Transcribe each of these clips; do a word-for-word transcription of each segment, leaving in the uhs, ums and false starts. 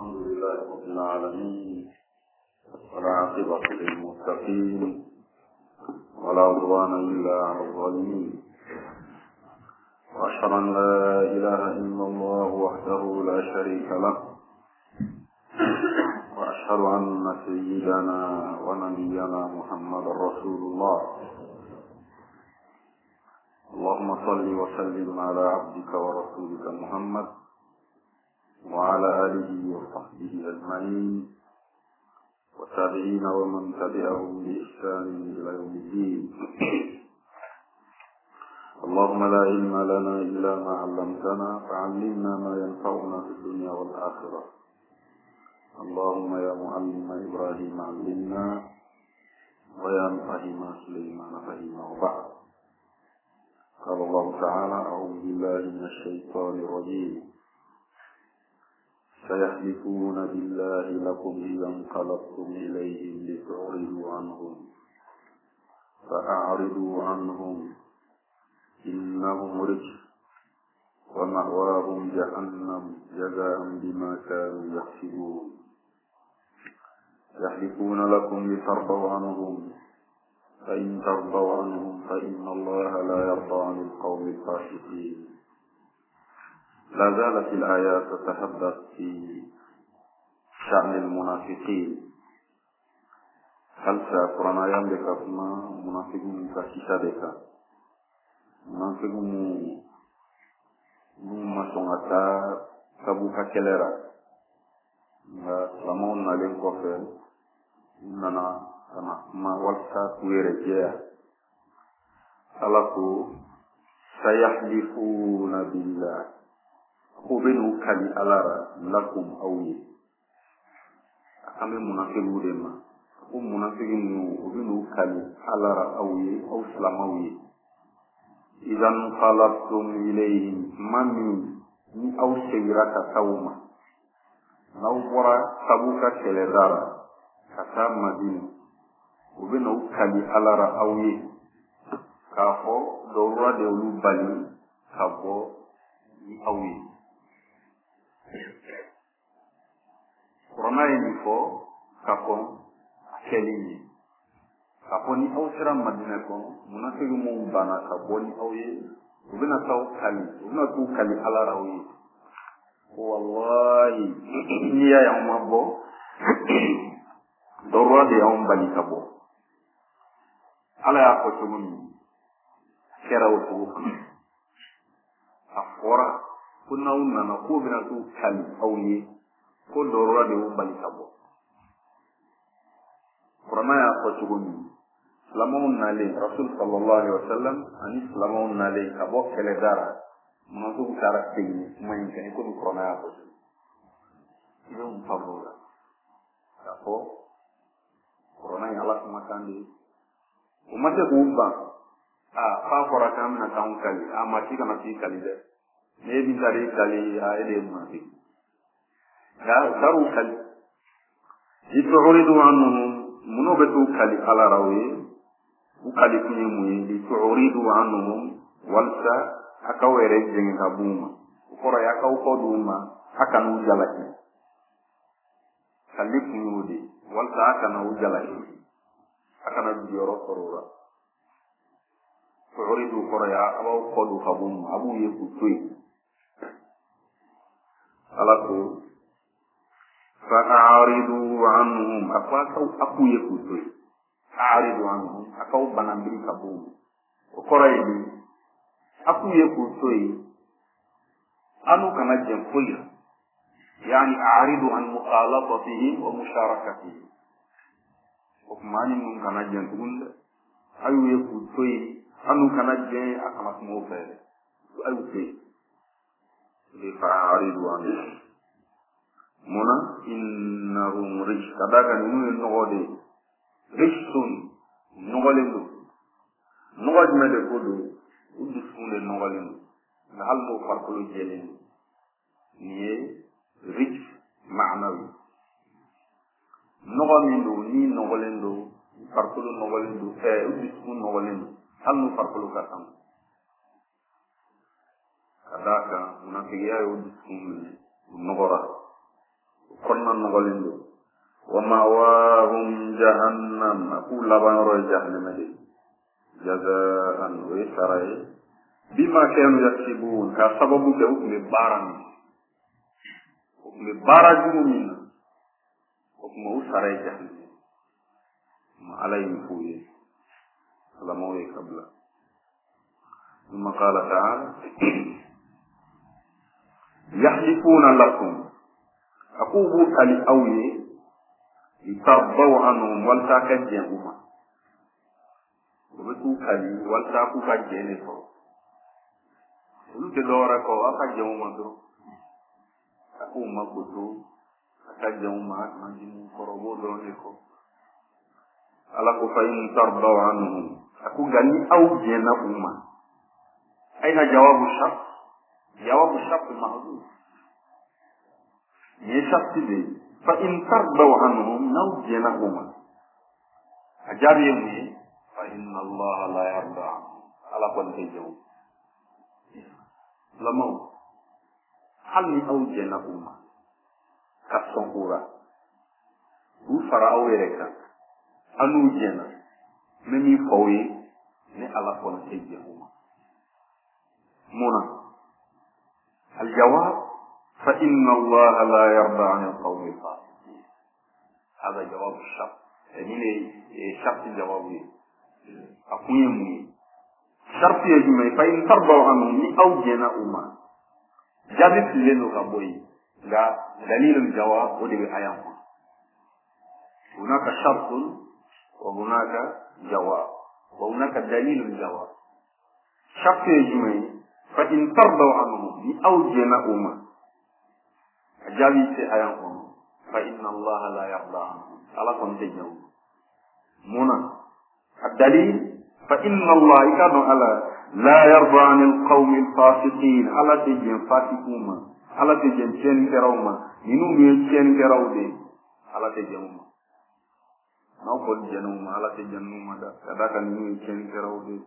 الحمد لله رب العالمين والعاقبة للمتقين ولا عدوان إلا على الظالمين، وأشهد أن لا إله إلا الله وحده لا شريك له، وأشهد أن سيدنا ونبينا محمد رسول الله. اللهم صل وسلم على عبدك ورسولك محمد وعلى آله وصحبه أجمعين والتابعين ومن تبعهم بإحسان إلى يوم الدين. اللهم لا علم لنا إلا ما علمتنا فعلمنا ما ينفعنا في الدنيا والآخرة. اللهم يا معلم إبراهيم علمنا ويا مفهم سليمان فهمنا. وبعد، قال الله تعالى: أعوذ بالله من الشيطان الرجيم: سيحلفون بالله لكم إذا انقلبتم إليهم لتعرضوا عنهم فأعرضوا عنهم إنهم رجس ومأواهم جهنم جزاء بما كانوا يكسبون. يحلفون لكم لترضوا عنهم فإن ترضوا عنهم فإن الله لا يرضى عن القوم الفاسقين. لا زالت الآيات تتحدث في شأن المنافقين. هل سأقرنا يملك فما منافقون كشتابك منافقون مما سنغتا سبوكا كاليرا سلامون نالين كوفر إننا ما والسا كويرجيا سلكو سيحلفون بالله kubenu kali alara lakum awye akame munafiqu dema ko munafiqu nu ubenu kali alara awye aw salamawi idan qalabtum ilayhim mami ni aw sewirata tawma naw bora sabuka keledara kata madina ubenu kali alara awye kafo dowra de ulu bali kabo ni awye Corona ini ko kapon akeli kaponi ausra madina ko munafiqu mu bana kaponi auye ubina taw kali ubina tu kali ala rawi wallahi niya ya mabo dorwa de on bani kabo ala ya ko tumun kera wutu afora kuna unna na ko bina tu kali auye ko dorora de umbali kabo Qur'ana ya ko tuguni salamun nale rasul sallallahu alaihi wasallam ani salamun nale kabo kele dara manu kara tingi mai kan ko Qur'ana ya ko ido mfabula hapo Qur'ana ya Allah makandi umate kuumba ah fa fora kamna kan kali amati kama ti kali de ne bi tari kali a ele mati daru kali yitu'ridu anhum munubatu kali ala rawi ukali kunyi muyi yitu'ridu anhum walsa akawere jengi kabuma ukora yakau koduma akanu jalaki kali kunyudi walsa akana ujalaki akana jiyoro korora tu'ridu ukora ya abaw kodu kabuma abu yeku tui alaku fa'aridu anhum afakau aku yekutoy a'ridu anhum akau banambiri kabu ukoroyidi aku yekutoy anu kana jempoya yani a'ridu an muqalatatihim wa musharakatihim ukmani mun kana jentunda ayu yekutoy anu kana je akama mo fere ayu te fa'aridu anhum mona innahum rijs kadaka ni nogode rijsun nogolendo nogod mede kodo udu funde nogolendo na halmo farkolo jelen ni rijs ma'nawi nogolendo ni nogolendo farkolo nogolendo eh udu fun nogolendo halmo farkolo katam kadaka munafiya udu fun nogora kon fana nɔgɔlen don wa ma'wahum jahannam a k'u labanyɔrɔ ye jahannama de jazaan o ye sara ye bima kanu yaksibun k'a sababu kɛ u tun bɛ baara min u tun bɛ baara jugu min na o tuma u sara ye jahannama ma ala ye nin f'u ye alamaw ye kabila ثم قال تعالى يحلفون لكم أقوبوا كالأوي لترضوا عنهم ولتاكجيهما وبتو كالي ولتاكو كجينيكو ولو دوركو أكجيهما درو أقوما كتو أكجيهما أكجيهما كربو درونيكو ألاكو فإن ترضوا عنهم أقو غني أو جينهما أين جواب الشرط جواب الشرط محذوف يشرط به فإن ترضوا عنهم نوجنهما أجاب يومي فإن الله لا يرضى عنهم على كل تجوب لما هل أوجنهما كالصنقورة وفر أويرك أنوجنا ممي فوي ni على كل تجوب منى الجواب فإن الله لا يرضى عن القوم الفاسقين هذا جواب الشرط يعني شرط جوابي أقول يمي شرط يجمع فإن ترضوا عنهم أو جناؤما جابت لنا كبوي لا دليل الجواب ودي بآيام هناك شرط وهناك جواب وهناك دليل الجواب شرط يجمع فإن ترضوا عنهم أو جناؤما أجابي سيئا فإن الله لا يرضى عنهم على كون تجنو منا الدليل فإن الله كان على لا يرضى عن القوم الفاسقين على تجن فاسقوما على تجن تين كراوما منو مي تين كراودي على تجنوما نقول جنوما على تجنوما دا كذا كان مي تين كراودي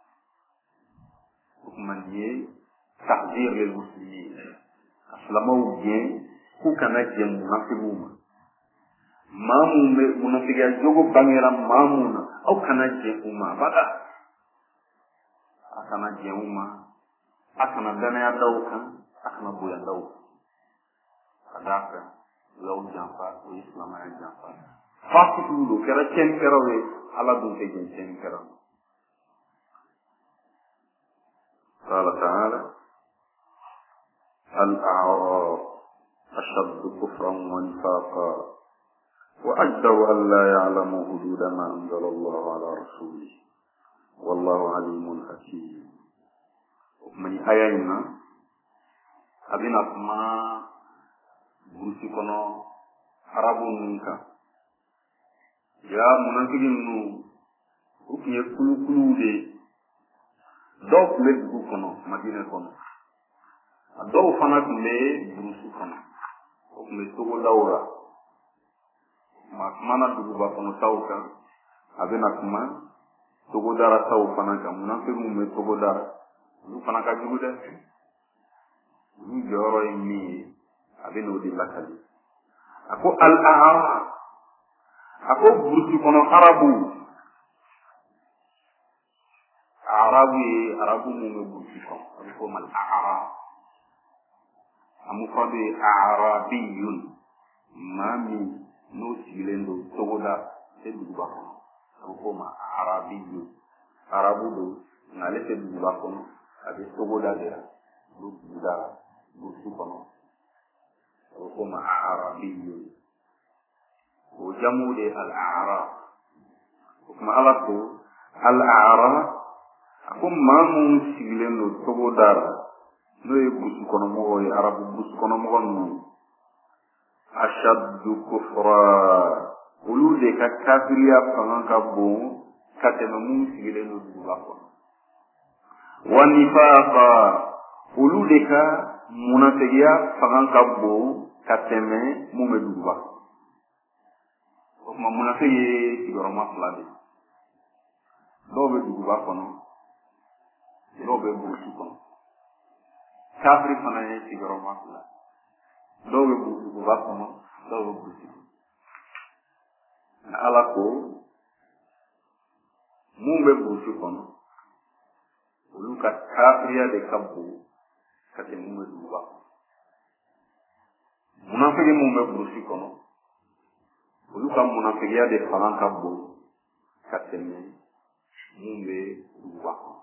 من يه تحذير للمسلمين أسلموا bien ku kana je munafiquma mamu munafiqiya jogo bangera mamuna au kana je uma bada akana je uma akana dana ya dauka akana buya dauka adaka law jamfa o islam ya jamfa fasiku do kera chen kerawe ala dun te chen kerawe قال تعالى الأعراب أشد كفرا ونفاقا وأجدر أن لا يعلموا حدود ما أنزل الله على رسوله والله عليم حكيم من آياتنا أبينا كما بوسيكونا عربو منك يا منافقين وكي كلو كلو دي dɔw tun bɛ dugu kɔnɔ madinɛ kɔnɔ a dɔw fana tun bɛ burusi kɔnɔ o tun bɛ togodaw la maa kumana duguba kɔnɔtaw kan a bɛna kuma togodarataw fana kan munafiqinw bɛ togodara olu fana ka jugu dɛ olu jɔyɔrɔ ye min ye a bɛna o de lakali a ko al-a'rab a ko burusi kɔnɔ arabu arabu ye arabu mun bɛ burusi kɔnɔ a bɛ fɔ ma al-a'rab a mufradu ye arabiyun maa min n'o sigilen don togoda tɛ duguba kɔnɔ a bɛ fɔ ma arabiyun arabu don nka ale tɛ duguba kɔnɔ a bɛ togoda de la olu duguda burusi kɔnɔ a bɛ fɔ ma arabiyun o jamu de al-a'rab o kuma ala ko al-a'rab a ko maa minnu sigilen don togoda la n'o ye burusi kɔnɔmɔgɔw ye arabu burusi kɔnɔmɔgɔ ninnu ashaddu kufra olu de ka kafiriya fanga ka bon ka tɛmɛ minnu sigilen don duguba kɔnɔ wa nifaqa olu de ka munafigiya fanga ka bon ka tɛmɛ mun bɛ duguba kɔnɔ o tuma munafigi ye sigiyɔrɔma fila de dɔw bɛ duguba kɔnɔ dɔw bɛ burusi kɔnɔ kafiri fana ye sigiyɔrɔma fila dɔw bɛ duguba kɔnɔ dɔw bɛ burusi nka ala ko mun bɛ burusi kɔnɔ olu ka kafiriya de ka bon ka tɛmɛ mun bɛ duguba kɔnɔ munafiki mun bɛ burusi kɔnɔ olu ka munafikiya de fanga ka bon ka tɛmɛ mun bɛ duguba kɔnɔ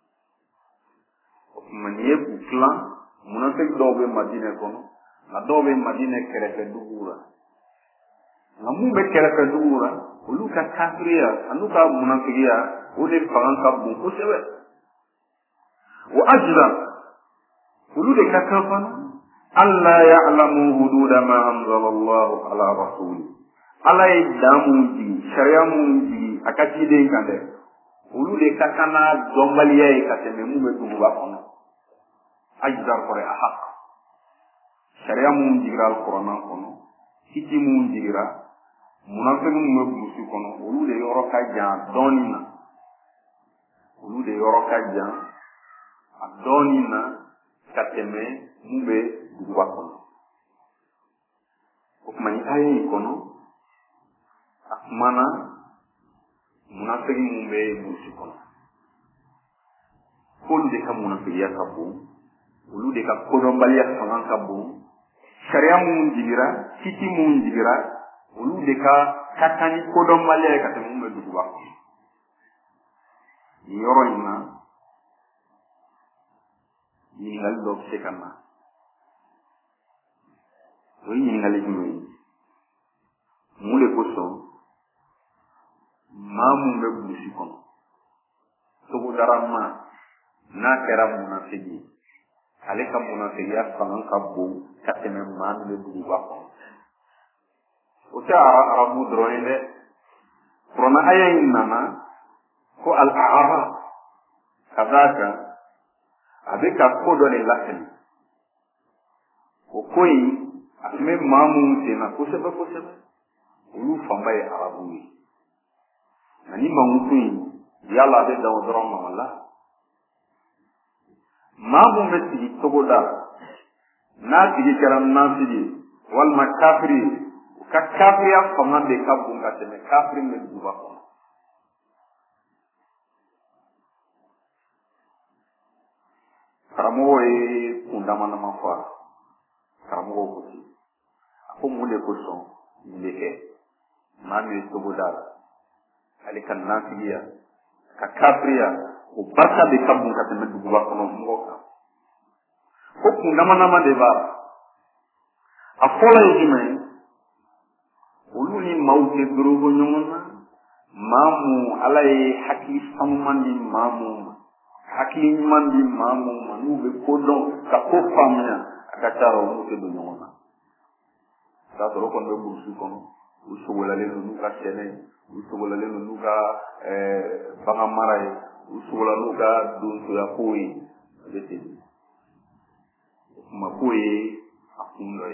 o tuma n'i ye k'u tilan munafiki dɔw bɛ madinɛ kɔnɔ nka dɔw bɛ madinɛ kɛrɛfɛ duguw la nka mun bɛ kɛrɛfɛ duguw la olu ka kafiriya ani ka munafikiya o de fanga ka bon kosɛbɛ wa ajra olu de ka kan fana alla ya'lamu hududa ma anzala Allahu ala rasuli ala ye dan mun jigi sariya mun jigi a ka ciden kan dɛ olu de ka kan n'a dɔnbaliya ye ka tɛmɛ mun bɛ duguba kɔnɔ ajra kɔrɔ a haq sariya mun jigira alkuranna kɔnɔ kiti mun jigira munafiki mun bɛ burusi kɔnɔ olu de yɔrɔ ka jan dɔɔnin na olu de yɔrɔ ka jan a dɔɔnin na ka tɛmɛ mun bɛ duguba kɔnɔ o tuma ni aya in kɔnɔ a kumana munafiki mun bɛ burusi kɔnɔ k'olu de ka munafikiya ka bon olu de ka kodɔnbaliya fanga ka bon sariya mun jigira kiti mun jigira olu de ka ka kan ni kodɔnbaliya ye ka tɛmɛ mun bɛ duguba kɔnɔ nin yɔrɔ in na ɲininkali dɔ bɛ se ka na o ye ɲininkali jumɛn ye mun de kosɔn maa mun bɛ burusi kɔnɔ togodara maa n'a kɛra munafiki ye ale ka munafikiya fanga ka bon ka tɛmɛ maa min bɛ duguba kɔnɔ o tɛ arabu dɔrɔn ye dɛ kuranna aya in nana ko al-a'rab ka d'a kan a bɛ ka ko dɔ de latɛmɛ o ko in a tun bɛ maa minnu sen na kosɛbɛ kosɛbɛ olu fanba ye arabu ye nka ni mankutu in yala a bɛ dan o dɔrɔn ma la maa mun bɛ sigi togoda n'a tigi kɛra nafili ye walima kafiri ye o ka kafiriya fanga de ka bon ka tɛmɛ kafiri min bɛ duguba kɔnɔ karamɔgɔ ye kun dama dama fɔ a la karamɔgɔ ko ten a ko mun de kosɔn nin bɛ kɛ maa min ye togoda la ale ka nafiliya ka kafiriya o barika de ka bon ka tɛmɛ duguba kɔnɔ mɔgɔ kan ko kun dama dama de b'a la a fɔlɔ ye jumɛn ye olu ni maaw tɛ dorogo ɲɔgɔn na maa mun ala ye hakili sanuman di maa mun ma hakili ɲuman di maa mun ma n'u bɛ ko dɔn ka ko faamuya a ka ca la olu tɛ don ɲɔgɔn na o t'a sɔrɔ o kɔni bɛ burusi kɔnɔ u sogolalen don n'u ka sɛnɛ ye u sogolalen don n'u ka bagan mara ye u sogola n'u ka donsoya kow ye a bɛ ten o kuma ko ye a kun dɔ ye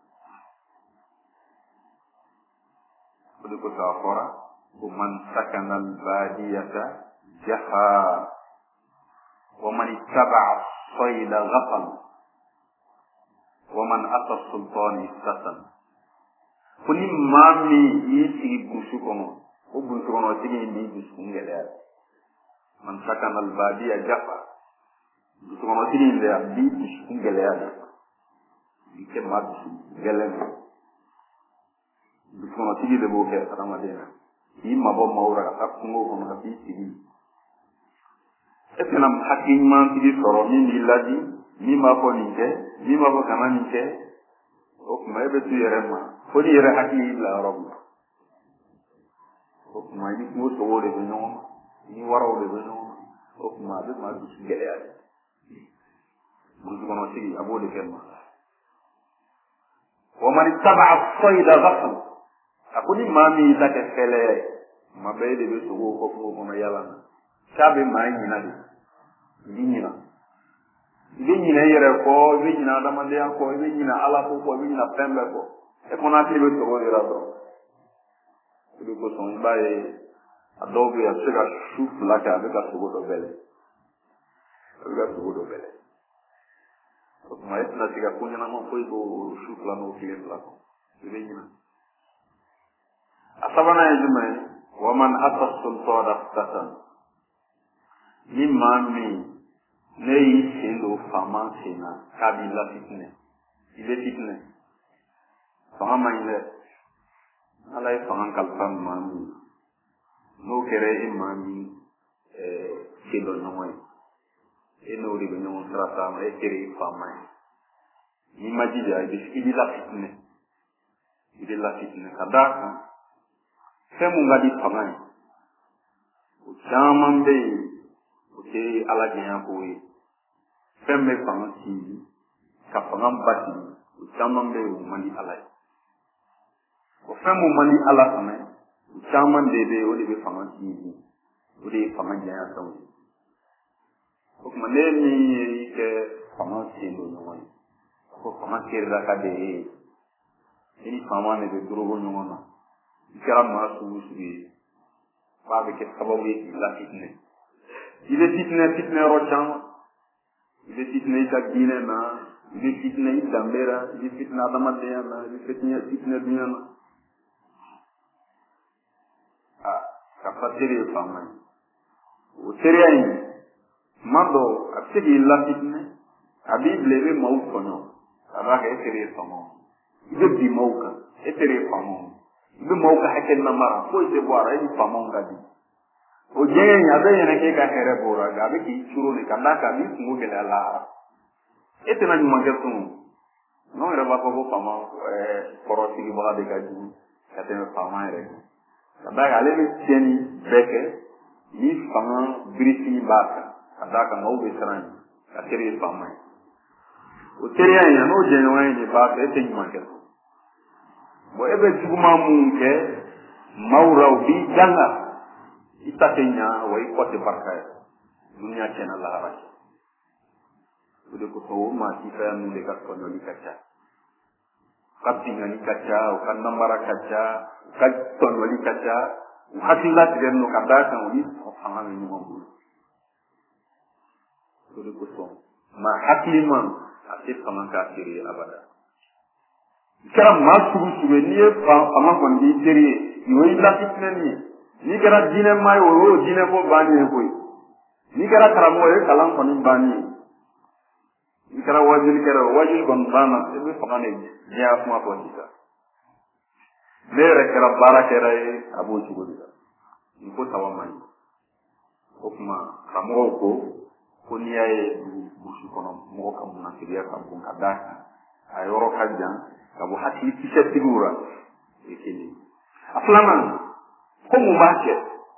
o de kosɔn a fɔra ko man sakana al-badiyata jaha wa man ittaba'a as-sayda ghafal wa man ata as-sultana istasan ko ni maa min y'i sigi burusi kɔnɔ o burusi kɔnɔ tigi in b'i dusukun gɛlɛya man sakana al-badiya jafa burusi kɔnɔ tigi in de a b'i dusukun gɛlɛya de i kɛ maa dusu gɛlɛn de dusukɔnɔtigi de b'o kɛ adamaden na k'i mabɔ maaw la ka taa kungo kɔnɔ ka t'i sigi e tɛna hakili ɲumantigi sɔrɔ min b'i ladi min b'a fɔ nin kɛ min b'a fɔ kana nin kɛ o tuma e bɛ t'u yɛrɛ ma fo n'i yɛrɛ hakili y'i bila yɔrɔ min na o tuma i ni kungo sogow de bɛ ɲɔgɔn ma i ni waraw de bɛ ɲɔgɔn ma o tuma a bɛ maa dusu gɛlɛya de dusukɔnɔtigi a b'o de kɛ ma wa man ittaba'a as-sayda ghafal a ko ni maa min y'i ta kɛ fɛlɛya ye tuma bɛɛ e de bɛ sogow kɔ kungo kɔnɔ yala na k'a bɛ maa ɲina de i bɛ ɲina i bɛ ɲina i yɛrɛ kɔ i bɛ ɲina adamadenya kɔ i bɛ ɲina ala ko kɔ i bɛ ɲina fɛn bɛɛ kɔ e kɔnɔ hakili bɛ sogo de la dɔrɔn o de kosɔn i b'a ye a dɔw bɛ yen a bɛ se ka su fila kɛ a bɛ ka sogo dɔ bɛlɛ a bɛ ka sogo dɔ bɛlɛ o tuma e tɛna se ka ko ɲɛnama foyi k'o su fila n'o tile fila kɔ ibejina asabana yajuma wa man ata sultada fatan ni mami ne yi selo fama sena kabila fitne ile fitne fama ile ala fama kalfan mami no kere imami eh selo noy eno ri benyo trata ma e kere fama ni majida ile la fitne ile la fitne kadaka semu ngadi fama o chaman be o te ala genya ko yi femme fama ti ka fama bati o chaman be o mandi ala o femme mandi ala fama o chaman de be o de be fama ti o de fama genya tawo o kuma ne ni ke fama ti ndo no ko fama kirda ka de ni fama ne be drogo nyoma kera ma su su ba be ke sababu la fitne ile fitne fitne rochan ile fitne ta dine na ile fitne dambera ile fitne adama de na ile fitne fitne dunya na ah ka fatiri fama o teriai mando akigi la fitne abi blebe mau kono aba ke tere fama ile bi mauka tere fama bi mauka hakel na mara ko ite boara ni fama ngadi o jeng ya be ne ke ka here bora ga be ki churu ni kanda ka bi mu ke la ete na nyuma ke tun no era ba ko fama eh poro ti ba de ga ju ka te fama ere kanda ga le ni tieni beke ni fama briti ba kanda ka no be tran ka tere fama o tere ya no je no ni ba ke te nyuma ke bo ebe juguma mu ke maura bi janga itakenya wa ikote barkaya dunia tena la haraka ude ko to ma ti fa mu de ka ko ni kacha kapinga ni kacha o kan nambara kacha ka to ni kacha hakilla den no kada kan ni o fanga ni mo bu ude ko to ma hakliman ati fanga ka tiri abada kera ma sugu sugu ni fa ama ko ni tiri yo ila fitna ni ni kera dine mai o dine ko bani ko ni kera karamo e kalam ko ni bani ni kera wajil kera wajil kon bana e be fakane ya kuma ko dita le re kera bara kera e abu chugo dita ni ko tawamai ko kuma kamo ko ko ni ay busu kono mo kam na kiriya kam ko kada ayoro kajjan abu hati t-shirt figura ikini aflama ko mu baake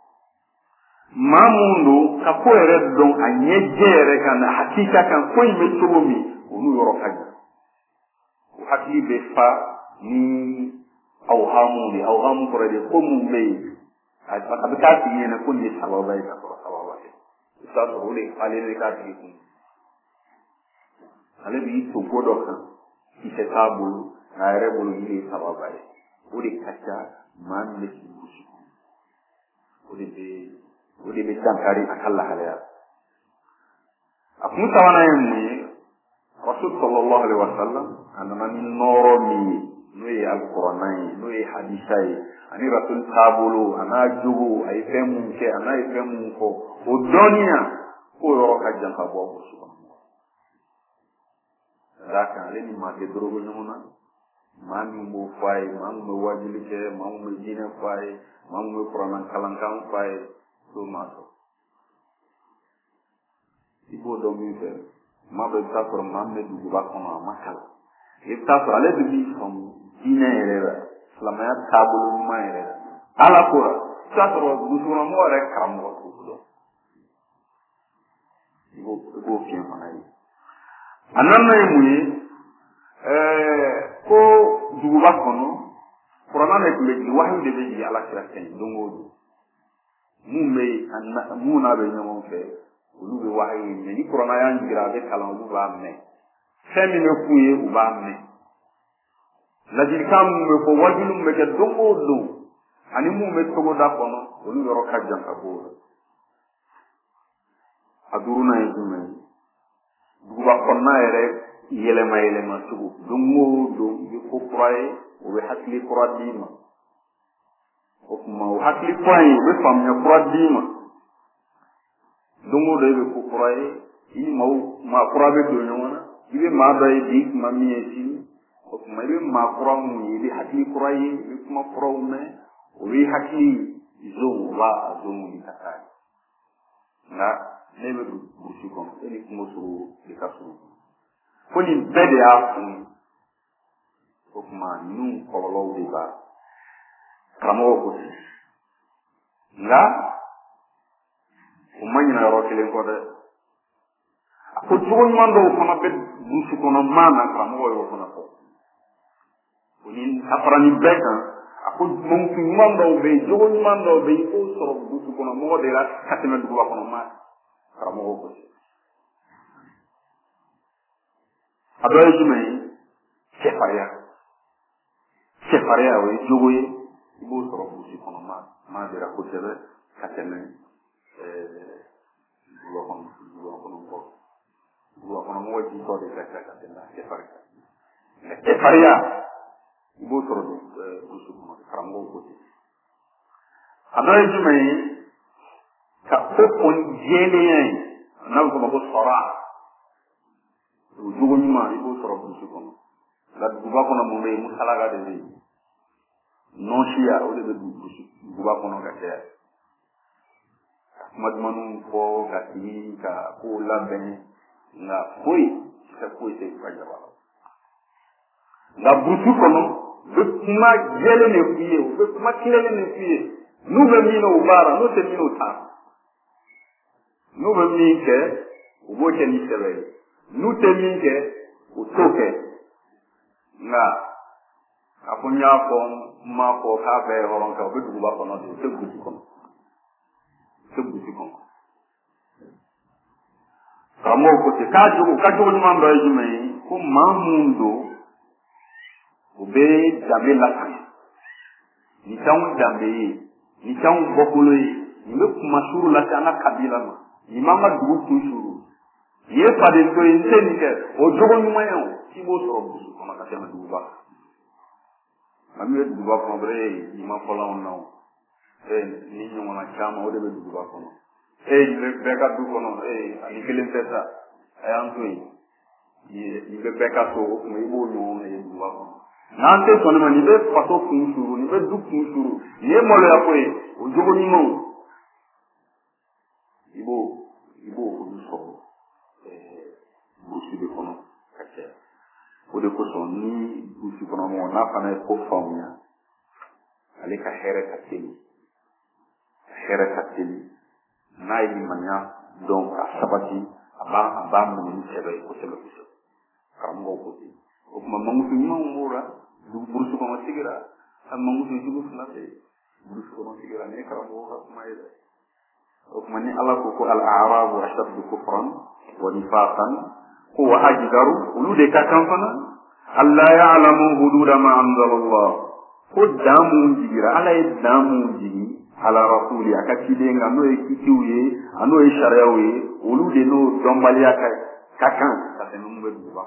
mamundu ka ko ere don anyejere kana hakika kan ko yime tobomi onu yoro kaja ko hati be fa ni awhamu ni awhamu ko rede ko mu mei abika ti ne ko ni sababa ita ko sababa ita so le ale le ka ti ku ale bi to godo kan ki se tabu na ere bulu ni sababa o de kacha man ne ki udi be udi be tankari akalla halaya akun tawana yemi rasul sallallahu alaihi wasallam anama ni noro mi noye alquranai noye hadisai ani rasul tabulu ana jubu ay femu ke ana ay femu ko o donia ko yoro kajjan ka bo subhanallah daka le ni ma de drogo nyuna mami mo fay mam mo wajili ke mam mo dina fay mam mo qur'an kalankan fay to maso ibo do mi fe ma be ta ko mam me du ba ko ma makal e ta ko ale bi fam dina erera lamaya tabulu ma erera ala ko ta ko du so mo re kam ko do ibo ibo fi ma ai anana yi muyi eh ko duguba kono qur'an ne be di wahyu de be di ala kira ken dongo mu me anna mu na be nyamo fe ulu be wahyu ne ni qur'an ya ngira be kala u ba me femi me kuye u ba me la di kam me ko wajulu me ke dongo do ani mu me to da kono ulu yoro kajjan ka bo aduruna yi me duguba konna ere yelema yelema sugu dungo do bi ko kuraye o be hakli kura dima o kuma o hakli kuraye be famnya kura dima dungo do be ko kuraye yi mau ma kura be do nyona ibe ma dai di ma mieti o kuma ibe ma kura mu yi hakli kuraye be kuma kura ume o yi hakli zo wa zo mu itakai na nebe du busi kon eli kuma suru de kasu koni bede afu o kuma nu kololo de ba kramo ko nga o manyina ro kele ko de ko jogon mando kono be busi kono mana kramo yo kono ko koni aparani beka ako mon fi mando be jogon mando be ko soro busi kono mo de la katena du ba kono ma kramo ko adoye jume sefaria sefaria we jogoye ibo soro busi kono ma ma de la ko sebe katena eh duwa kono duwa kono ko duwa kono mo ji ko de katena sefaria sefaria ibo soro busi kono kramo ko adoye jume ka ko on jene na ko ko sora jogo nyuma ibo soro busi kono la duba kono mo be musalaga de ni non sia o de busi duba kono ga te madmanu ko ga ti ka ko la ben na koi ka koi te fa jaba la busi kono be kuma jele ne fiye be kuma kilele ne fiye nu be mino ubara no te mino ta nu be mi ke ubo ke ni sebe nu teminke utoke nga apunya ko ma ko ka be horon ka be duba ko no te gusi ko te gusi ko kamo ko te ka ju ka ju ni mando e jume ko mamundo o be dambe la kan ni taw dambe ni taw bokolo ni me kuma shuru la kana kabila ma ni mama dugu kushuru ye pade ko inteni ke o jogo nyuma yo ti bo soro busu ko na ka tema duba amé duba ko bre ni ma fola on no e ni nyo na chama o de duba ko no e le beka du ko no e ani kelen teta e anto yi ni be beka so mo ibo nyo na ye duba ko nante ko no ni be pato kun suru ni be du kun suru ye mo le apo e o jogo nyuma ibo ibo o du so busi de kono kake o de ko son ni busi kono mo na fa na ko famia ale ka here ka tini here ka tini na yi manya donc a sabati aba aba mo ni sebe ko sebe ko karambo ko ti o kuma mangu fi ma ngura du busi kono sigira am mangu fi jugu na te busi kono sigira ne karambo ko kuma ida o kuma ni ala ko ko al a'rab wa ashaddu kufran wa nifaqan هو أجدر ولود كتنفنا ألا يعلموا حدود ما أنزل الله خد دامون جيرا على دامون جي على رسولي أكتيدين أنو يكتيوي أنو يشاريوي ولود نو دمباليا كاكان كتنم بدوبا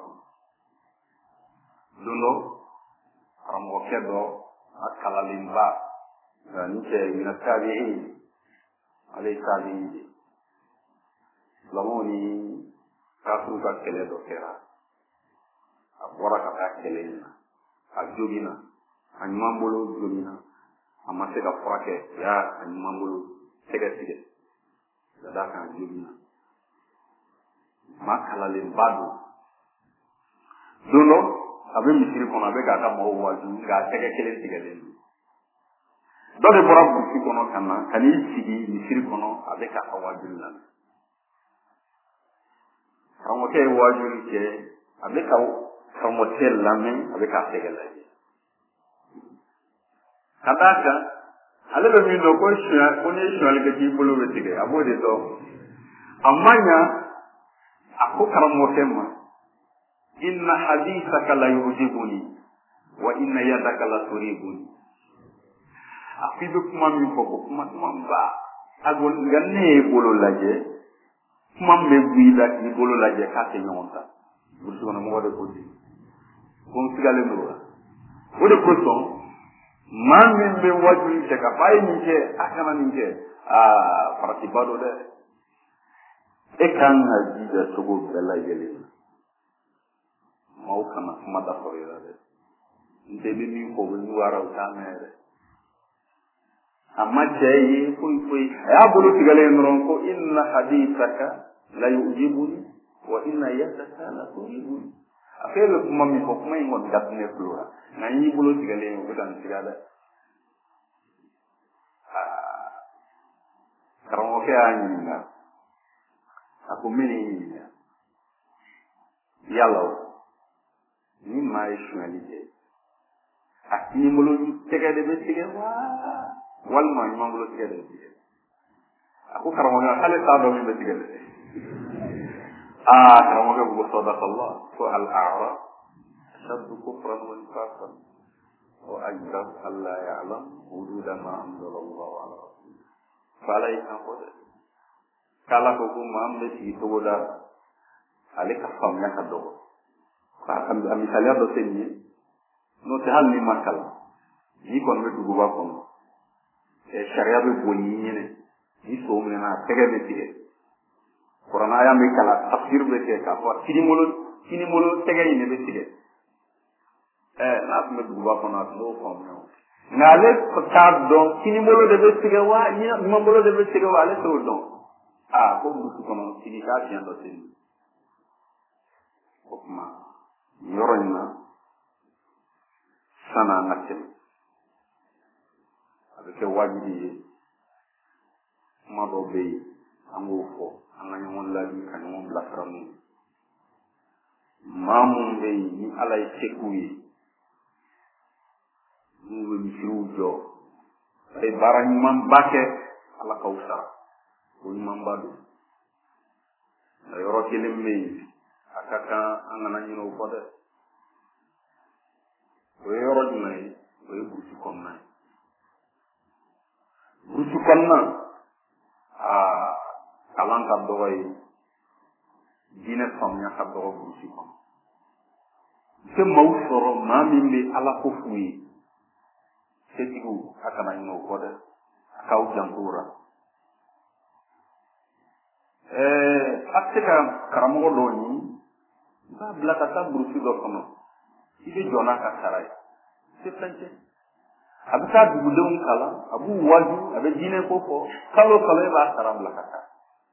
دونو رمو كدو أكالا لنبا نيكي من التابعين عليه التابعين لموني kafu ka kele do kera abora ka kele na ajogina anyambolo jogina amase ka frake ya anyambolo tege tege da ka jogina makala le badu dono abe misiri kono abe ka ka mo waju ga tege kele tege le do de bora bu kono kana kani sigi misiri kono abe ka waju na àwọn ke wajuri ke abeka kamo tel lame abeka tegela kadaka ale be mi no ko shia ko ni shia le ke bolo wetige abode do amanya ako karamo tema inna hadithaka la yujibuni wa inna yadaka la turibuni afidu kuma mi ko kuma mamba agol ngane bolo laje kuma me guida ni bolo laje ka te nyonta burusi kɔnɔ mɔgɔ de ko ten ko n sigalen don la o de kosɔn maa min bɛ wajuli kɛ ka fɔ a ye nin kɛ a kana nin kɛ aa faratiba don dɛ e kan ka jija cogo bɛɛ lajɛlen na maaw kana kuma dafɔ i la dɛ n tɛ bɛ min fɔ u bɛ ɲuwara u t'a mɛn dɛ a ma cɛ ye foyi foyi a y'a bolo tigɛlen dɔrɔn ko inna hadithaka la yujibuni wa inna yadaka la tujibuni a fɛ bɛ kuma min fɔ kuma in kɔni ka ne tulo la nka n y'i bolo tigɛlen ye o bɛ ka n siga dɛ karamɔgɔkɛ y'a ɲininka a ko min y'i ɲininka yala o ni maa ye suɲɛli kɛ a kini bolo tɛgɛ de bɛ tigɛ wa walima ɲuman bolo tigɛ de bɛ tigɛ a ko karamɔgɔ k'ale t'a dɔn min bɛ tigɛ dɛ aa karamɔgɔ ko sadakallah ko al-a'rab ashaddu kufran wa nifaqan wa ajdaru an la ya'lam hududa ma anzala Allah ala rasulih fala yi kan fɔ dɛ k'ala ko ko maa min bɛ sigi cogo da ale ka faamuya ka dɔgɔ a misaliya dɔ tɛ nin ye n'o tɛ hali ni ma kalan n'i kɔni bɛ duguba kɔnɔ sariya bɛ boli i ɲɛnɛ ni so minɛna a tɛgɛ bɛ tigɛ kuranaya bɛ kalan tafsir bɛ kɛ k'a fɔ kinibolo kinibolo tɛgɛ in de bɛ tigɛ ɛɛ n'a tun bɛ duguba kɔnɔ a tun b'o faamuya nka ale t'a dɔn kinibolo de bɛ tigɛ wa ɲuman bolo de bɛ tigɛ wa ale t'o dɔn aa ko burusi kɔnɔ sigi k'a tiɲɛ dɔ tɛ nin o tuma yɔrɔ in na san'a an ka tɛmɛ a bɛ kɛ wajibi ye kuma dɔw bɛ yen an k'o fɔ an ka ɲɔgɔn labi ka ɲɔgɔn bilasira n'u ye maa minnu bɛ yen ni ala ye se k'u ye n'u bɛ misiriw jɔ a ye baara ɲumanba kɛ ala k'aw sara o ɲumanba don nka yɔrɔ kelen bɛ yen a ka kan an kana ɲinɛ o kɔ dɛ o ye yɔrɔ jumɛn ye o ye burusi kɔnɔna ye burusi kɔnɔna aa kalan ka dɔgɔ ye diinɛ faamuya ka dɔgɔ burusi kɔnɔ u tɛ maaw sɔrɔ maa min bɛ ala ko f'u ye setigiw a kana ɲinɛ o kɔ dɛ a k'aw janto o la ɛɛ a tɛ se ka karamɔgɔ dɔw ɲini i b'a bila ka taa burusi dɔ kɔnɔ i bɛ jɔ n'a ka sara ye tɛ fɛn cɛ a bɛ taa dugudenw kalan a b'u waju a bɛ diinɛ ko fɔ kalo kalo e b'a sara bila ka taa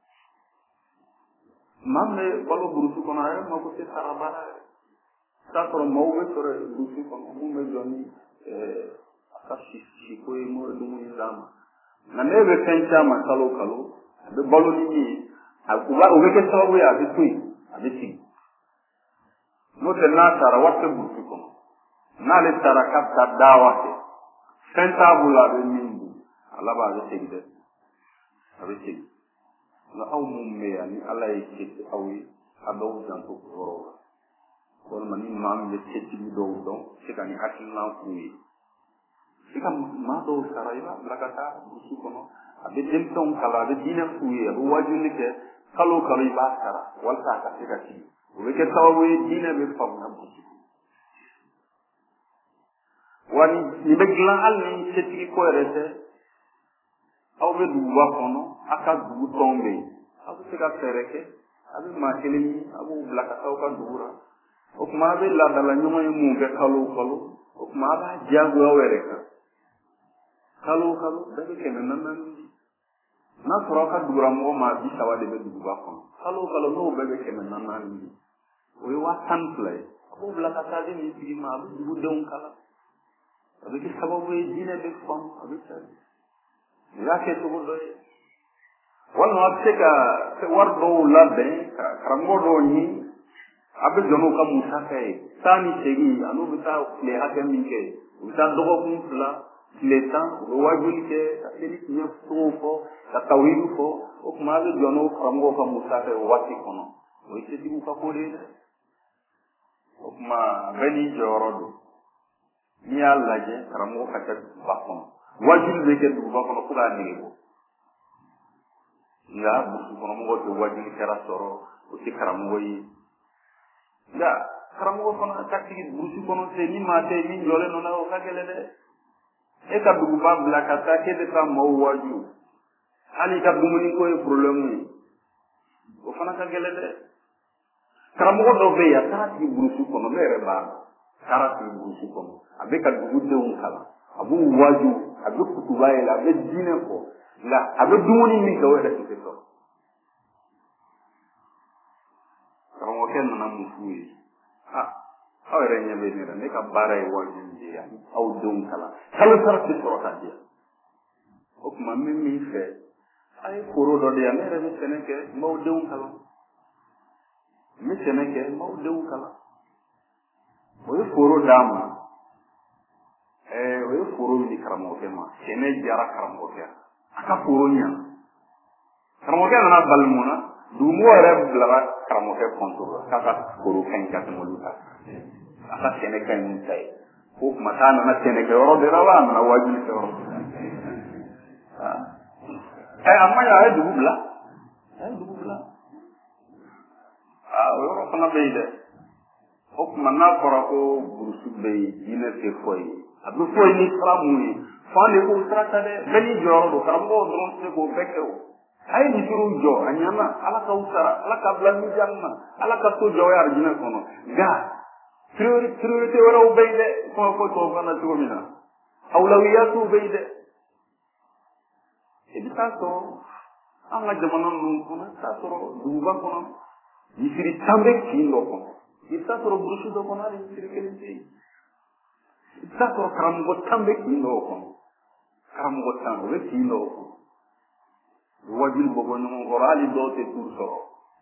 maa min bɛ balo burusi kɔnɔ a yɛrɛ mako tɛ sara baara yɛrɛ i t'a sɔrɔ maaw bɛ sɔrɔ burusi kɔnɔ mun bɛ jɔ ni a ka siko ye n'o ye dumuni d'a ma nka n'e bɛ fɛn caman kalo kalo a bɛ balo ni min ye o bɛ kɛ sababu ye a bɛ to yen a bɛ sigi n'o tɛ n'a taara wari tɛ burusi kɔnɔ n'ale taara k'a bɛ taa daawa kɛ fɛn t'a bolo a bɛ min dun a laban a bɛ segin dɛ a bɛ segin nka aw minnu bɛ yan ni ala ye se kɛ aw ye a dɔw janto o yɔrɔ la walima ni maa min bɛ setigi dɔw dɔn se ka nin hakilina f'u ye i ka maa dɔw sara i b'a bila ka taa burusi kɔnɔ a bɛ denmisɛnw kalan a bɛ diinɛ f'u ye a bɛ wajuli kɛ kalo kalo i b'a sara walasa a ka se ka sigi o bɛ kɛ sababu ye diinɛ bɛ faamuya burusi kɔnɔ wa nin bɛ dilan hali ni setigi ko yɛrɛ tɛ aw bɛ duguba kɔnɔ a ka dugu tɔn bɛ yen aw bɛ se ka fɛɛrɛ kɛ a bɛ maa kelen ɲini a b'u bila ka taa aw ka dugu la o tuma a bɛ laadala ɲɔgɔn ye mun kɛ kalo o kalo o tuma a b'a diyagoya aw yɛrɛ kan kalo o kalo bɛɛ bɛ kɛmɛ naani naani di n'a sɔrɔ aw ka dugulamɔgɔ maa bi saba de bɛ duguba kɔnɔ kalo o kalo n'o bɛɛ bɛ kɛmɛ naani naani di o ye waa tan fila ye a b'o bila ka taa di nin tigi ma a bɛ dugudenw kalan a bɛ kɛ sababu ye diinɛ bɛ faamu a bɛ cari nin y'a kɛ cogo dɔ ye walima a bɛ se ka wari dɔw labɛn ka karamɔgɔ dɔw ɲini a bɛ jɔ n'u ka musaka ye taa ni segin a n'u bɛ taa tile hakɛ min kɛ u bɛ taa dɔgɔkun fila tile tan u bɛ wajuli kɛ ka seli tiɲɛ cogo fɔ ka tawhidu fɔ o tuma a bɛ jɔ n'o karamɔgɔw ka musaka ye o waati kɔnɔ o ye setigiw ka ko de ye dɛ o tuma bɛɛ n'i jɔyɔrɔ don n'i y'a lajɛ karamɔgɔ ka kɛ duguba kɔnɔ wajuli bɛ kɛ duguba kɔnɔ fo k'a nege bɔ nka burusi kɔnɔmɔgɔw tɛ wajuli kɛra sɔrɔ o tɛ karamɔgɔ ye nka karamɔgɔ fana ka sigi burusi kɔnɔ ten ni maa tɛ min jɔlen nɔ na o ka gɛlɛn dɛ e ka duguba bila ka taa k'e bɛ taa maaw waaju hali ka dumuni ko ye problème ye o fana ka gɛlɛn dɛ karamɔgɔ dɔ bɛ yen a taara sigi burusi kɔnɔ ne yɛrɛ b'a dɔn a taara sigi burusi kɔnɔ a bɛ ka dugudenw kalan a b'u waaju a bɛ kutuba yɛlɛ a bɛ diinɛ fɔ nka a bɛ dumuni min kɛ o yɛrɛ tɛ sɔrɔ karamɔgɔkɛ nana mun f'u ye ah aw yɛrɛ ɲɛ bɛ ne la ne ka baara ye waaju de ye aw denw kalan kalo sara tɛ sɔrɔ ka di yan o tuma n bɛ min fɛ a ye foro dɔ de yan ne yɛrɛ bɛ sɛnɛ kɛ n b'aw denw kalan n bɛ sɛnɛ kɛ n b'aw denw kalan o ye foro d'a ma ɛɛ o ye foro di karamɔgɔkɛ ma sɛnɛ diyara karamɔgɔkɛ a ka foro ɲa karamɔgɔkɛ nana bali mun na dugumɔgɔ yɛrɛ bilara karamɔgɔkɛ kɔntoro la k'a ka foro ka ɲi ka tɛmɛ olu ta a ka sɛnɛ ka ɲi ta ye o tuma k'a nana sɛnɛkɛyɔrɔ de la wa a nana wajibi kɛyɔrɔ ɛ a ma ɲi a ye dugu bila a ye dugu bila aa o yɔrɔ fana bɛ yen dɛ o tuma n'a fɔra ko burusi bɛ yen diinɛ tɛ fɔ ye a bɛ fɔ ye ni sira mun ye fan de k'o sira ta dɛ bɛɛ n'i jɔyɔrɔ don karamɔgɔw dɔrɔn tɛ se k'o bɛɛ kɛ o a ye misiriw jɔ a ɲɛna ala k'aw sara ala k'a bila mijan na ala ka so jɔ o ye arijinɛ kɔnɔ nka priorité wɛrɛw bɛ yen dɛ kuma fɔ tubabukan na cogo min na awulawiyatuw bɛ yen dɛ i bɛ taa sɔrɔ an ka jamana ninnu kɔnɔ i bɛ taa sɔrɔ duguba kɔnɔ misiri tan bɛ kin dɔ kɔnɔ i bɛ taa sɔrɔ burusi dɔ kɔnɔ hali misiri kelen tɛ yen i bɛ taa sɔrɔ karamɔgɔ tan bɛ kin dɔw kɔnɔ karamɔgɔ tan o bɛ kin dɔw kɔnɔ wajuli bɔ bɔ ɲɔgɔn kɔrɔ hali dɔw tɛ turu sɔrɔ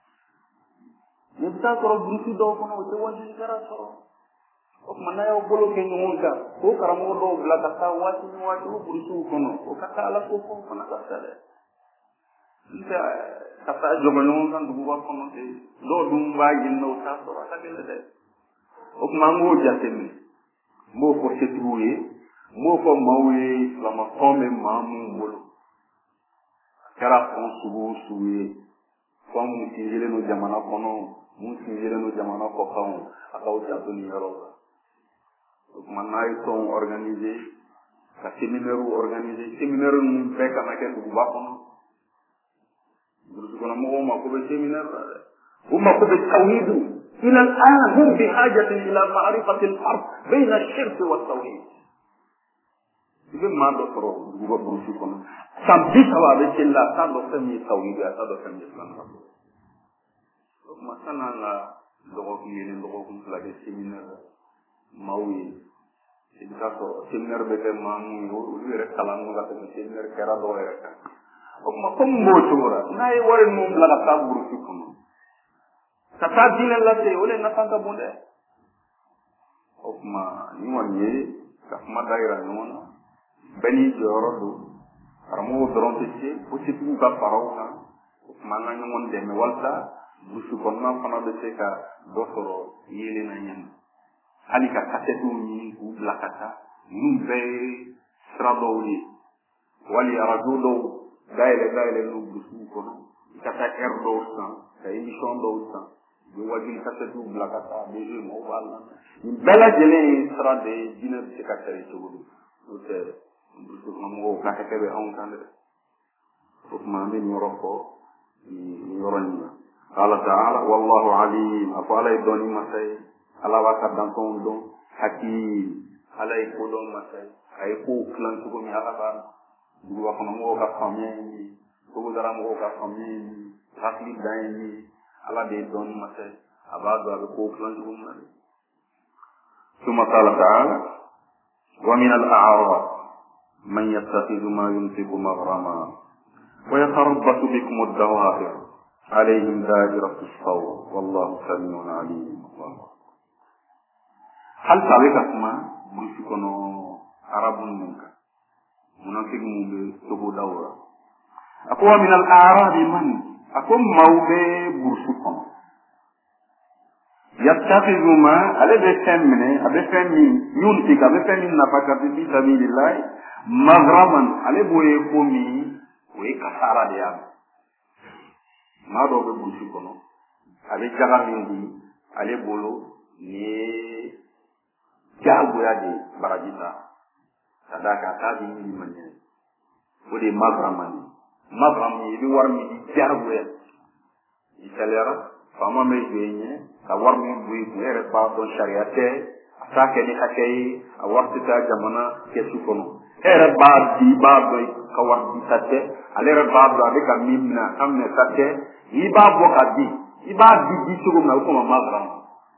i bɛ taa sɔrɔ burusi dɔw kɔnɔ o tɛ wajuli kɛra sɔrɔ o tuma n'a y'aw bolo kɛ ɲɔgɔn kan o karamɔgɔ dɔw bila ka taa waati ni waati o burusiw kɔnɔ o ka taa ala ko fɔ fana ka taa dɛ n tɛ ka taa jɔgɔ ɲɔgɔn kan duguba kɔnɔ ten dɔw dun b'a ɲini na o t'a sɔrɔ a ka gɛlɛn dɛ o tuma an k'o jateminɛ n b'o fɔ setigiw ye n b'o fɔ maaw ye silamɛtɔn bɛ maa minnu bolo a kɛra fɛn sugu o sugu ye fɛn mun sinsinnen don jamana kɔnɔ mun sinsinnen don jamana kɔkanw a k'aw janto nin yɔrɔw la o tuma n'a ye tɔnw organiser ka séminaires organiser séminaires ninnu bɛɛ kana kɛ duguba kɔnɔ burusi kɔnɔ mɔgɔw mako bɛ séminaire la dɛ u mako bɛ tawhidu إلى الآن هم بحاجة إلى معرفة الفرق بين الشرك والتوحيد. إذا ما دكتور جوا بروسي كنا سامبي سوا بيجلا سام دكتور مي توحيد يا سام دكتور مي إسلام. مثلا لا دكتور مي دكتور كم لagi seminar maui. Jika so seminar bete mamu ulu ere kalangu kata seminar kera do ere kan. Okuma kombo chura. Na e wari mum laga ta burusi kono. Kata dina lase ole natanga bonde. Okuma ni wanye kafma daira nona. Beni joro do. Aramo doron tete positif ka parauna. Okuma nga nyomon deme walta burusi kono fana bete ka dosoro yele na nyam. Ali ka kasetu ni ku blakata numbe stradoli wali aradudo gaile gaile no busu kono kata erdo san ka emission do san do wajin kasetu blakata beje mo wala ni bela jele strade dina se ka tere to do te busu mo ka ka be on kan ko ma mi noroko ni yoronna qala ta'ala wallahu alim afala idoni masai ala waka dankon don haki ala e ko don masai ay ko plan ko mi ala ba du wa kono mo ka famille ko dara mo ka famille hakli dayni ala de don masai aba do ko plan ko mi thumma qala ta'ala wa min al-a'rab man yattakhidhu ma yunfiqu maghrama wa yatarabbasu bikum ad-dawahir alayhim da'iratu as-saw wallahu samiun alim. Hal sabe kasma burusi kono arabun munka munafik mumbe togo dawra ako min al a'rab man ako mawbe burusi kono yattakhidhu ma ala be femne abe femmi yunti ka be femmi nafaka fi sabilillah maghraman ale boye komi we kasara de yam ma do be burusi kono ale jagamindi ale bolo ni ye jagoya de baraji ta ka da ka taa di ɲini man ɲɛ o de ye mabrama ye mabrama ye i bɛ wari min di jagoya i saliyara faama bɛ jɔ i ɲɛ ka wari min bɔ i kun e yɛrɛ b'a dɔn sariya tɛ a t'a kɛ ni hakɛ ye a wari tɛ taa jamana kɛsu kɔnɔ e yɛrɛ b'a di i b'a dɔn ka wari di ta tɛ ale yɛrɛ b'a dɔn a bɛ ka min minɛ a minɛ ta tɛ i b'a bɔ ka di i b'a di di cogo min na o kɔnɔ mabrama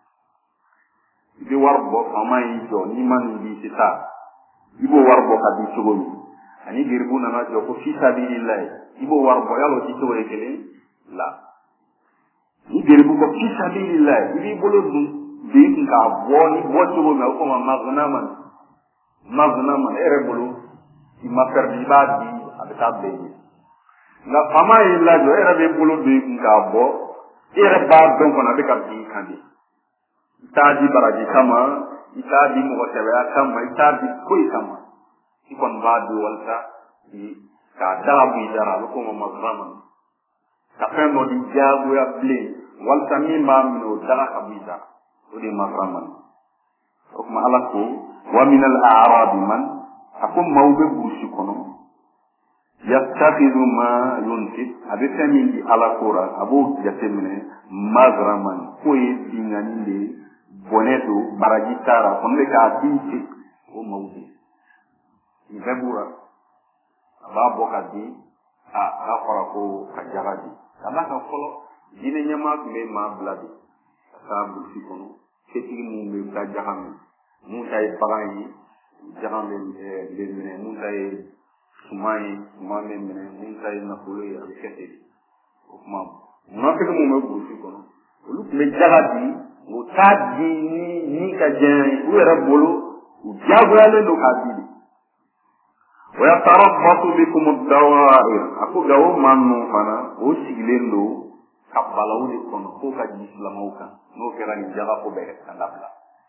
i bɛ wari bɔ faama y'i jɔ n'i ma nin di i tɛ taa i b'o wari bɔ ka di cogo min ani garibu nana jɔ ko fi sabilillahi i b'o wari bɔ yala o di cogo ye kelen la ni garibu ko fi sabilillahi i b'i bolo dun bi kun k'a bɔ ni bɔ cogo min o kɔma maghnaman maghnaman e yɛrɛ bolo i ma perdu i b'a di a bɛ taa bɛɛ ye nka faama y'i lajɔ e yɛrɛ bɛ bolo don i kun k'a bɔ e yɛrɛ b'a dɔn kɔnɔ a bɛ ka bin i kan de i t'a di baraji kama i t'a di mɔgɔ sɛbɛya kama i t'a di foyi kama i kɔni b'a di walasa k'a daga bɔ i dara a bɛ k'o ma maghnaman ka fɛn dɔ di diyagoya bilen walasa min b'a minɛ o daga ka bɔ i dara o de ye maghnaman o tuma ala ko wa min al a'rabi man a ko maaw bɛ burusi kɔnɔ yattakhidhu ma yunfiq a bɛ fɛn min di ala ko ra a b'o jateminɛ maghnaman k'o ye binnkanni de ye bɔnɛ don baraji taara ko ne bɛ k'a di ten o maaw de nin bɛɛ b'u ra a b'a bɔ ka di a n'a fɔra ko ka jaga di ka d'a kan fɔlɔ diinɛ ɲɛmaa tun bɛ maa bila de ka taa burusi kɔnɔ setigi minnu bɛ taa jaga min mun ta ye bagan ye jaga bɛ minɛ mun ta ye suman ye suman bɛ minɛ mun ta ye nafolo ye a bɛ kɛ ten o tuma munafiki minnu bɛ burusi kɔnɔ olu tun bɛ jaga di o t'a di ni ni ka jɛn ye u yɛrɛ bolo u diyagoyalen don k'a di de wa yatarabbasu bikum ad-dawa'ir a ko nka o maa ninnu fana o sigilen don ka balaw de kɔnɔ k'o ka di silamɛw kan n'o kɛra nin jaga ko bɛɛ ka dabila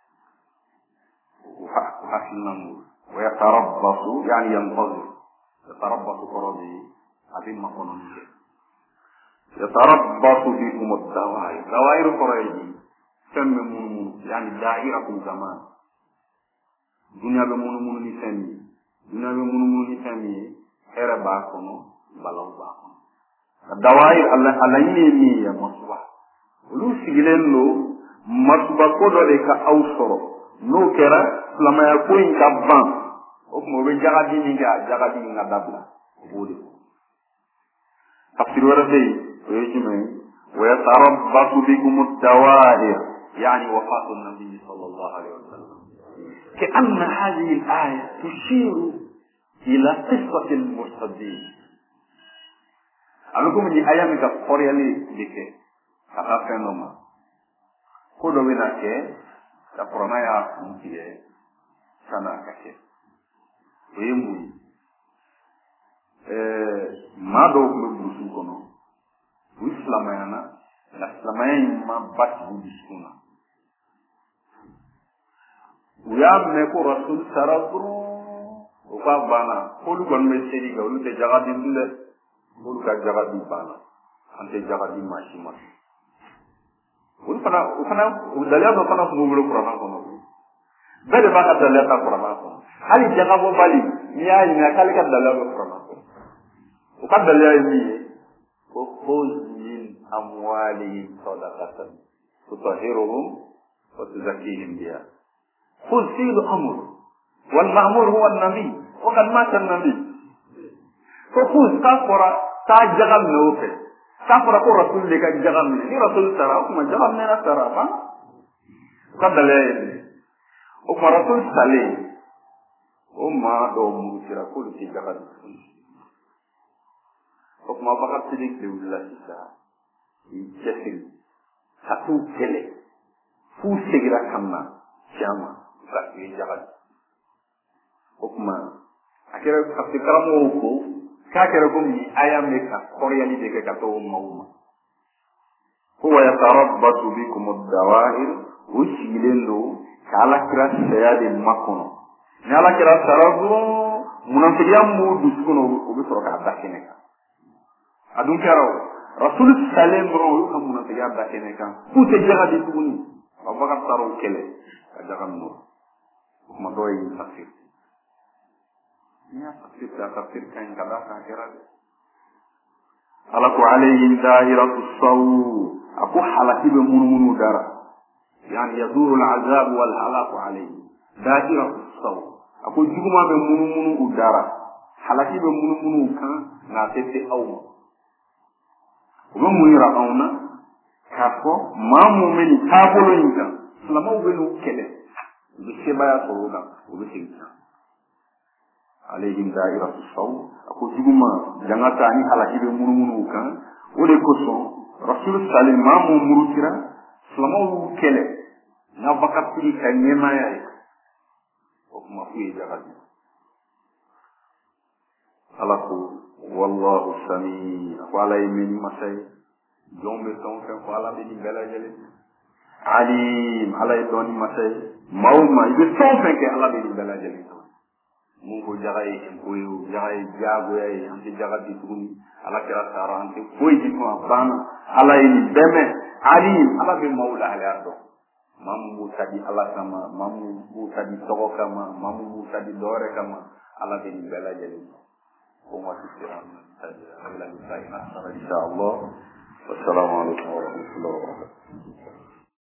o hakilina ninnu wa yatarabbasu yani yantazir yatarabbasu kɔrɔ de ye a bɛ makɔnɔni kɛ yatarabbasu bikum ad-dawa'ir dawa'ir kɔrɔ ye di fɛn bɛ munumunu yani da'iratu zaman dunuya bɛ munumunu ni fɛn min ye dunuya bɛ munumunu ni fɛn min ye hɛrɛ b'a kɔnɔ balaw b'a kɔnɔ dawa'ir a laɲini ye min ye masuba olu sigilen don masuba ko dɔ de ka aw sɔrɔ n'o kɛra silamɛya ko in ka ban o tuma o bɛ jagadi min kɛ a jagadi in ka dabila o b'o de fɔ tafsiri wɛrɛ bɛ yen o ye jumɛn ye wa yatarabbasu bikum ad-dawa'ir yani wafatu an-nabi sallallahu alaihi wasallam كأن هذه الآية تشير إلى قصة المرتدين أنا كم دي آية من كفوريا لي ديك كذا فينوما كودو بينا كه كفرنا يا مكيه سنا كه ويموي ما دو بروسو كونو وإسلامينا الإسلاميين ما بات بيسكونا u y'a mɛn ko rasul sara dɔrɔn o ka banna k'olu kɔni bɛ seli kɛ olu tɛ jagadi dun dɛ olu ka jagadi banna an tɛ jagadi maa si ma olu fana o fana o daliya dɔ fana tun b'u bolo kuranna kɔnɔ bɛɛ de b'a ka daliya ta kuranna kɔnɔ hali jagabɔbali n'i y'a ɲininka k'ale ka daliya bɛ kuranna kɔnɔ o ka daliya ye min ye ko khudh min amwalihim sadaqatan tutahhiruhum wa tuzakkihim biha خذ فيه الأمر والمأمور هو النبي وقد مات النبي فخذ كفر تاجغل نوفل كفر كو رسول لك جغل من ني رسول ترى وكما جغل من ترى فا قد لا وكما رسول سليم وما دو مغفرة كل في جغل وكما بقى تلك لله إساء يجسل ساتو كله فو سيغرا كما شاما kaki jagat okuma akira akira mo ko ka kira ko mi ayam ne ka koryali de ka to mawma huwa yatarabbatu bikum ad-dawa'ir ushilendo kala kira sayade makono nala kira sarabu munafiqiyam mu dusuno o bi soro ka dakene ka adun kero rasul sallallahu alaihi wasallam munafiqiyam dakene ka ku te jagadi tuguni Abubakar taar'o kɛlɛ ka jaga minɛ o kuma dɔw ye tafsir n'i y'a tafsir kɛ a tafsir ka ɲi ka d'a kan a kɛra dɛ ala ko alayhim da'iratu saw a ko halaki bɛ munumunu dara yani yaduru al-azab wal halak alayhim da'iratu saw a ko juguma bɛ munumunu u dara halaki bɛ munumunu u kan nka a tɛ se aw ma u bɛ mun yira anw na k'a fɔ maa mun bɛ nin taabolo in kan silamɛw bɛ n'u kɛlɛ u bɛ sebaya sɔrɔ o kan u bɛ segin kan alayhim da'iratu saw a ko juguma jangata ni halaki bɛ munumunu u kan o de kosɔn rasul salim maa mun murutira silamɛw y'u kɛlɛ n'a bakatigi ka ɲɛmaaya ye o kuma f'u ye jagadi ala ko wallahu sami a ko ala ye mɛn ni masa ye jɔn bɛ fɛn o fɛn fɔ ala bɛ nin bɛɛ lajɛlen alim ala ye dɔn ni masa ye maa o maa i bɛ fɛn o fɛn kɛ ala bɛ nin bɛɛ lajɛlen kama mun ko jaga ye ko ye o jaga ye diyagoya ye an tɛ jaga di tuguni ala kɛra sara an tɛ foyi di tuma banna ala ye nin bɛɛ mɛn alim ala bɛ maaw lahalaya dɔn maa min b'u ta di ala kama maa min b'u ta di tɔgɔ kama maa min b'u ta di dɔwɛrɛ kama ala bɛ nin bɛɛ lajɛlen dɔn ko waati sera an bɛ na insha Allah wassalamu alaikum wa rahmatullahi wa barakatuh